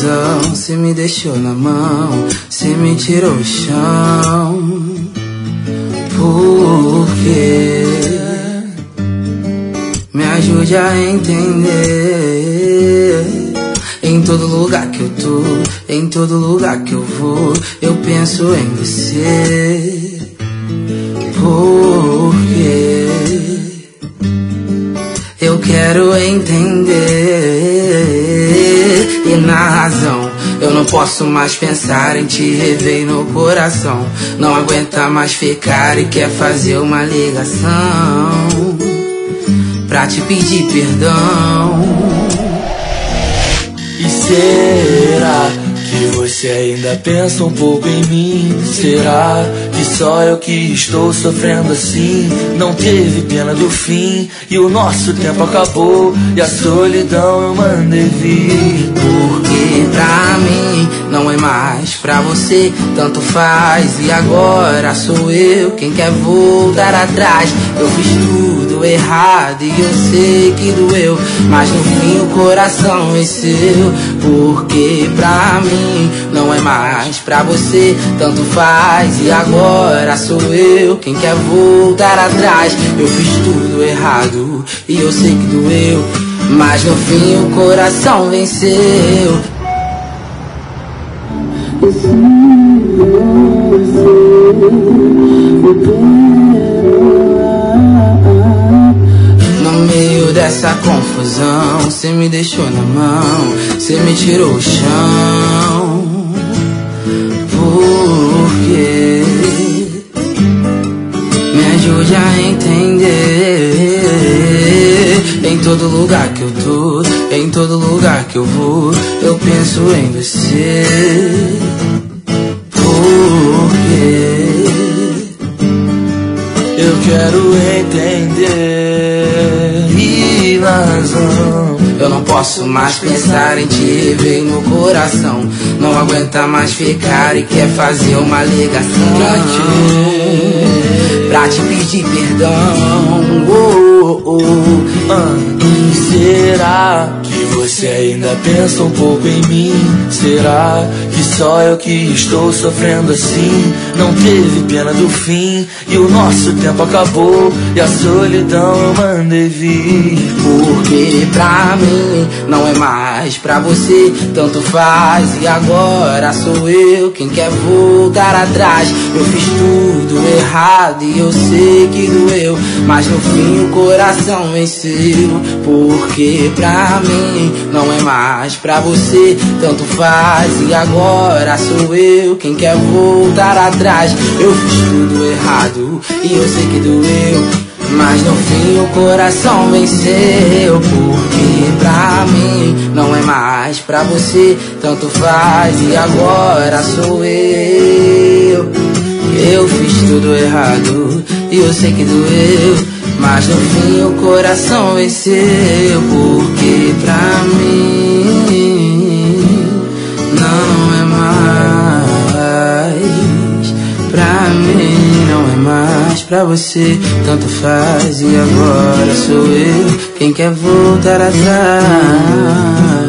confusão, cê me deixou na mão, cê me tirou o chão. Por quê? Me ajude a entender. Em todo lugar que eu tô, em todo lugar que eu vou, eu penso em você. Por quê? Eu quero entender. E na razão, eu não posso mais pensar em te rever no coração. Não aguenta mais ficar e quer fazer uma ligação pra te pedir perdão. E será que você ainda pensa um pouco em mim? Será que só eu que estou sofrendo assim? Não teve pena do fim e o nosso tempo acabou e a solidão eu mandei vir. Porque pra mim não é mais, pra você tanto faz. E agora sou eu quem quer voltar atrás. Eu fiz tudo errado e eu sei que doeu, mas no fim o coração venceu. Porque pra mim não é mais, pra você tanto faz. E agora sou eu quem quer voltar atrás. Eu fiz tudo errado e eu sei que doeu, mas no fim o coração venceu. No meio dessa confusão, cê me deixou na mão, cê me tirou o chão. Por quê? Me ajude a entender. Em todo lugar que eu tô, em todo lugar que eu vou, eu penso em você. Por quê? Eu quero entender. E na razão, eu não posso mais pensar em te rever no coração. Não aguenta mais ficar e quer fazer uma ligação pra te pedir perdão. Será que você ainda pensa um pouco em mim? Será que só eu que estou sofrendo assim? Não teve pena do fim e o nosso tempo acabou e a solidão eu mandei vir. Porque pra mim não é mais, pra você tanto faz. E agora sou eu quem quer voltar atrás. Eu fiz tudo errado e eu sei que doeu, mas no fim o coração venceu. Porque pra mim não é mais, pra você tanto faz. E agora sou eu quem quer voltar atrás. Eu fiz tudo errado e eu sei que doeu, mas no fim o coração venceu. Porque pra mim não é mais, pra você tanto faz. E agora sou eu. Eu fiz tudo errado e eu sei que doeu, mas no fim o coração venceu. Porque pra mim não é mais, pra mim não é mais, pra você tanto faz. E agora sou eu quem quer voltar atrás.